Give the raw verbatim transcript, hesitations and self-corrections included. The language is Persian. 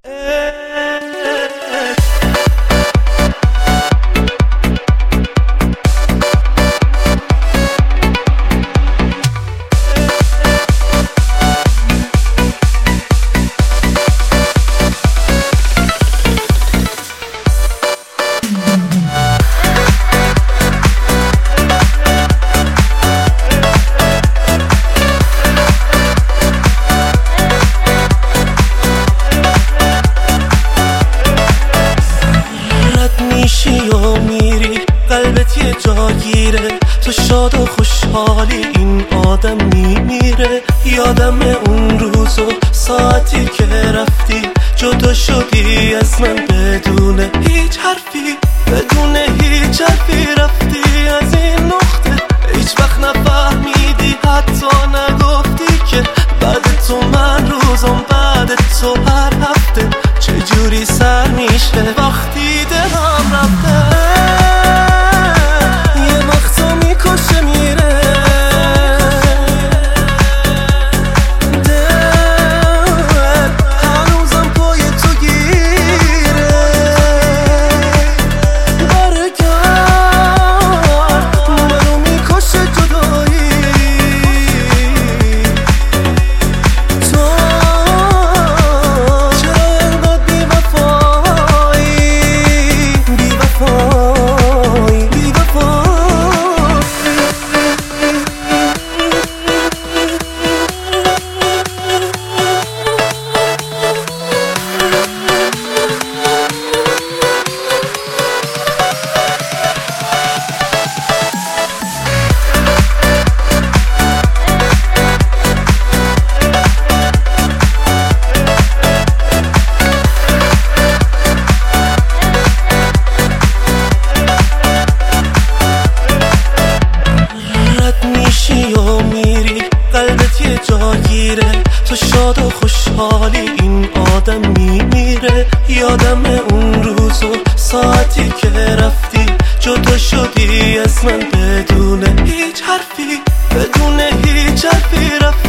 یا میری قلبت یه جاگیره، تو شاد و خوشحالی این آدم میمیره. یادم اون روز و ساعتی که رفتی جدا شدی از من بدون هیچ حرفی، بدون هیچ حرفی رفتی از این نقطه. هیچ وقت نفهمیدی حتی نگفتی که بعد تو من روزم، بعد تو هر هفته چجوری سر میشه وقتی دلم رفته. یه وقتا میکشه میره دل، هنوزم پای تو گیره. برگرد منو میکشه جدایی، تو چرا انقدر بی‌وفایی بی‌وفایی بی‌وفایی. یا میری قلبت یه جاگیره، تو شاد و خوشحالی این آدم میمیره. یادم اون روز و ساعتی که رفتی جدا شدی از من بدون هیچ حرفی، بدون هیچ حرفی رفتی.